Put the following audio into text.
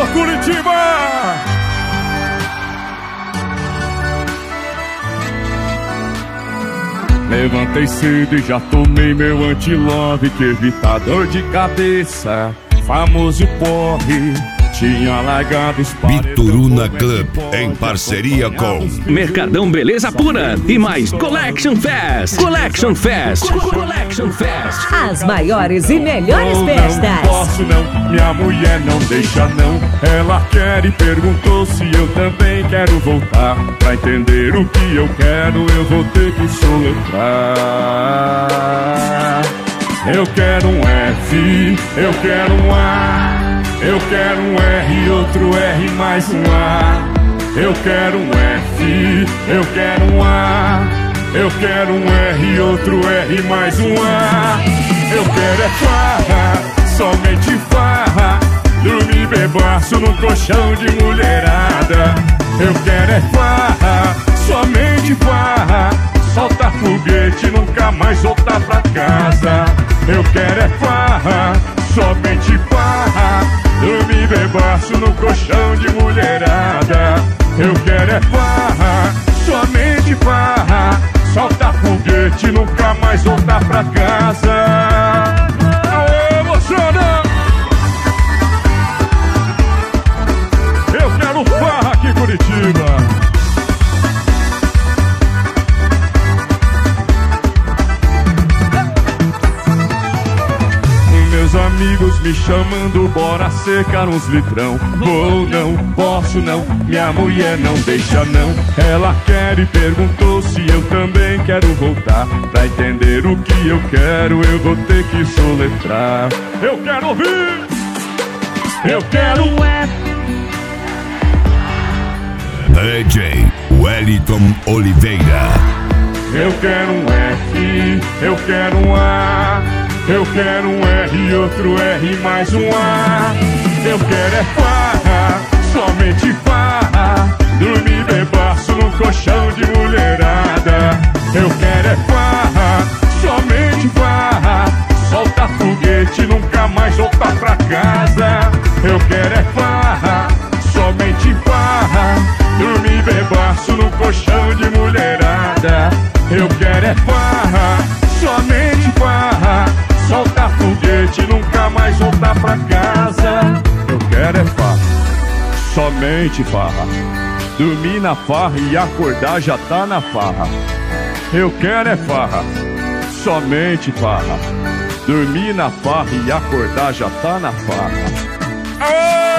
Alô, Curitiba! Levantei cedo e já tomei meu anti-love, que evita dor de cabeça, famoso porre. Tinha largado os Bituruna Club, em parceria com Mercadão Beleza Pura e mais Collection Fest. Collection Fest. Collection Fest. As maiores e melhores festas. Não posso não, minha mulher não deixa não. Ela quer e perguntou se eu também quero voltar. Pra entender o que eu quero, eu vou ter que soletrar. Eu quero um F, eu quero um A. Eu quero um R, outro R mais um A. Eu quero um F, eu quero um A. Eu quero um R, outro R mais um A. Eu quero é farra, somente farra. Dormir bebaço no colchão de mulherada. Eu quero é farra, somente farra. Solta foguete, nunca mais voltar pra casa. Eu quero é farra, somente farra. Dormir bebaço no colchão de mulherada. Eu quero é farra, somente farra. Solta foguete, nunca mais voltar pra casa. Aê, emociona! Eu quero farra aqui em Curitiba. Meus amigos me chamando, bora secar uns litrão. Vou não, posso não, minha mulher não deixa não. Ela quer e perguntou se eu também quero voltar. Pra entender o que eu quero, eu vou ter que soletrar. Eu quero ouvir! Eu quero um F. DJ Wellington Oliveira. Eu quero um F, eu quero um A. Eu quero um R, outro R mais um A. Eu quero é farra, somente farra. Dormir bebaço no colchão de mulherada. Eu quero é farra, somente farra. Solta foguete, nunca mais voltar pra casa. Eu quero é farra, somente farra. Dormir bebaço no colchão de mulherada. Eu quero é farra, somente farra. Solta foguete, nunca mais voltar pra casa. Eu quero é farra, somente farra. Dormir na farra e acordar já tá na farra. Eu quero é farra, somente farra. Dormir na farra e acordar já tá na farra.